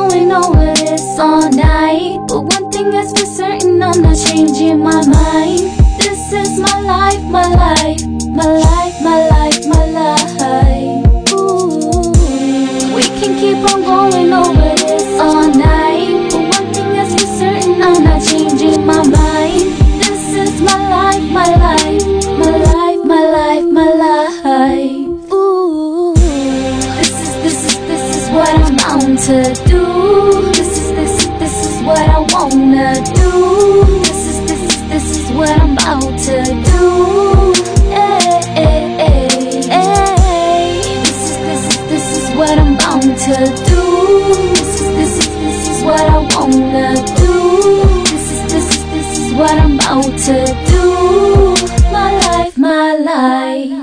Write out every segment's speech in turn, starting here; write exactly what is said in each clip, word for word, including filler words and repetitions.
going over this all night, but one thing is for certain, I'm not changing my mind. This is my life, my life, my life, my life, my life. Ooh. We can keep on going over this all night, but one thing is for certain, I'm not changing my mind. This is my life, my life, my life, my life, my life. Ooh. This is, this is, this is what I'm bound to do. This is, this is, this is what I wanna do. This is, this is, this is what I'm about to do. Hey, hey, hey, hey. This is, this is, this is what I'm bound to do. This is, this is, this is what I wanna do. This is, this is, this is what I'm about to do. My life, my life.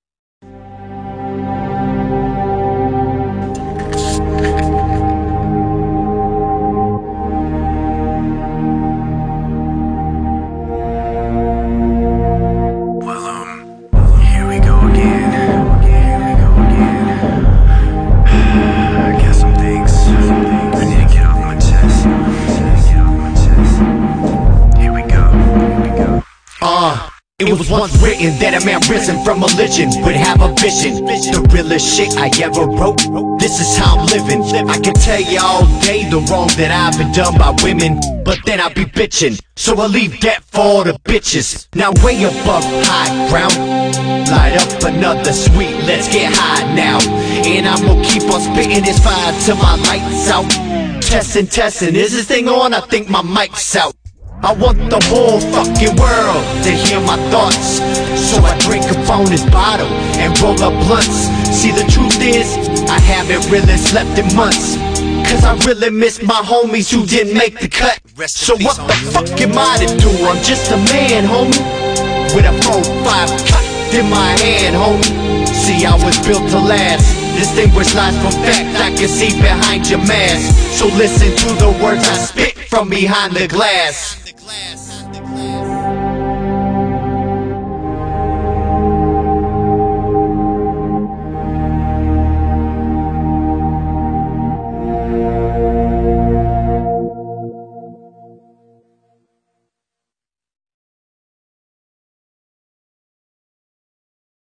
It was once written that a man risen from religion would have a vision. The realest shit I ever wrote, this is how I'm living. I can tell you all day the wrong that I've been done by women, but then I be bitching, so I leave that for all the bitches. Now way above high ground, light up another sweet, let's get high now. And I'm gonna keep on spitting this fire till my lights out. Testing, testing, is this thing on? I think my mic's out. I want the whole fucking world to hear my thoughts, so I drink up on this bottle and roll up blunts. See, the truth is, I haven't really slept in months, cause I really miss my homies who didn't make the cut. So what the fuck am I to do? I'm just a man, homie, with a four five cut in my hand, homie. See, I was built to last. Distinguished lies from fact, I can see behind your mask. So listen to the words I spit from behind the glass.